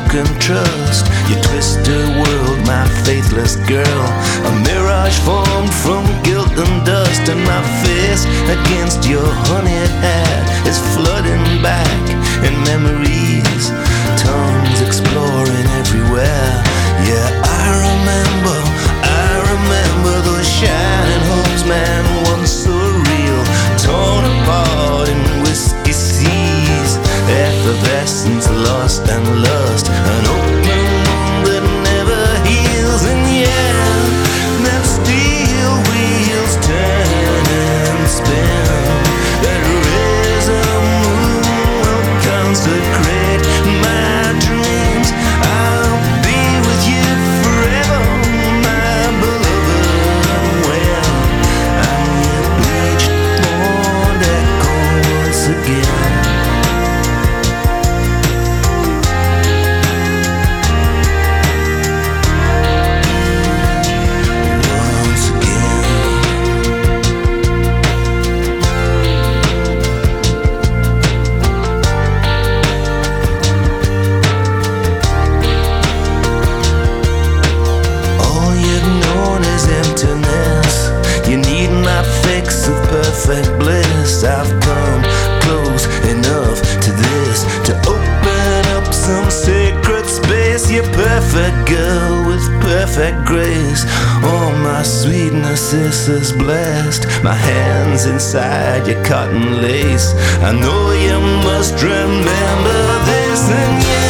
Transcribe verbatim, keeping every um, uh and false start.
broken trust. You twisted world, my faithless girl. A mirage formed from guilt and dust, and my face against your honey hat is flooding back in memories. Tongues exploring everywhere. Yeah, I remember, I remember those shining hopes, man, once so real. Torn apart in whiskey seas, effervescence, lost and lust, an open wound that never heals. And yeah, that steel wheels turn and spin, that razor moon will consecrate my dreams. I'll be with you forever, my beloved. When I'm your bleached born echo once again. Perfect bliss. I've come close enough to this to open up some sacred space. You're perfect girl with perfect grace. Oh, my sweetness is blessed. My hands inside your cotton lace. I know you must remember this, and yeah,